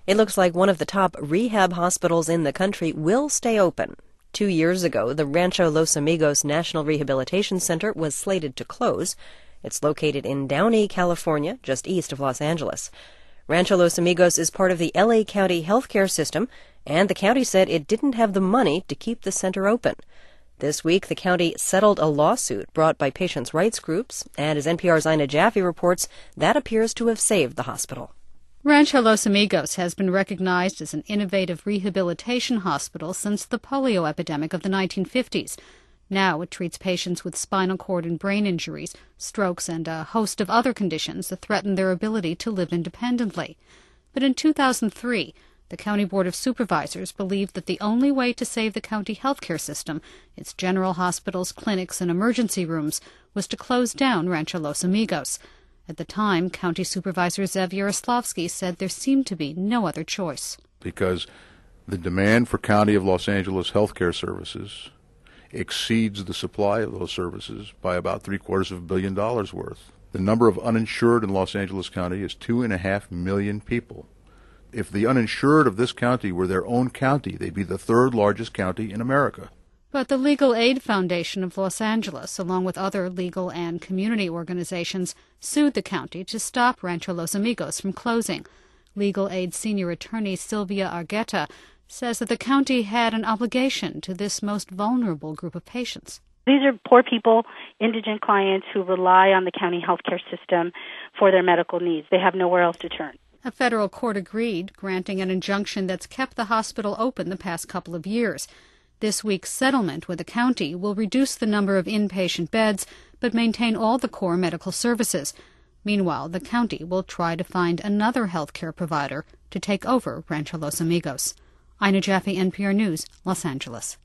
It looks like one of the top rehab hospitals in the country will stay open. 2 years ago, the Rancho Los Amigos National Rehabilitation Center was slated to close. It's located in Downey, California, just east of Los Angeles. Rancho Los Amigos is part of the L.A. County healthcare system, and the county said it didn't have the money to keep the center open. This week, the county settled a lawsuit brought by patients' rights groups, and as NPR's Ina Jaffe reports, that appears to have saved the hospital. Rancho Los Amigos has been recognized as an innovative rehabilitation hospital since the polio epidemic of the 1950s. Now it treats patients with spinal cord and brain injuries, strokes, and a host of other conditions that threaten their ability to live independently. But in 2003, the County Board of Supervisors believed that the only way to save the county healthcare system, its general hospitals, clinics, and emergency rooms, was to close down Rancho Los Amigos. At the time, County Supervisor Zev Yaroslavsky said there seemed to be no other choice. Because the demand for County of Los Angeles healthcare services exceeds the supply of those services by about $750 million worth. The number of uninsured in Los Angeles County is 2.5 million people. If the uninsured of this county were their own county, they'd be the third largest county in America. But the Legal Aid Foundation of Los Angeles, along with other legal and community organizations, sued the county to stop Rancho Los Amigos from closing. Legal Aid senior attorney Sylvia Argueta says that the county had an obligation to this most vulnerable group of patients. These are poor people, indigent clients who rely on the county healthcare system for their medical needs. They have nowhere else to turn. A federal court agreed, granting an injunction that's kept the hospital open the past couple of years. This week's settlement with the county will reduce the number of inpatient beds, but maintain all the core medical services. Meanwhile, the county will try to find another health care provider to take over Rancho Los Amigos. Ina Jaffe, NPR News, Los Angeles.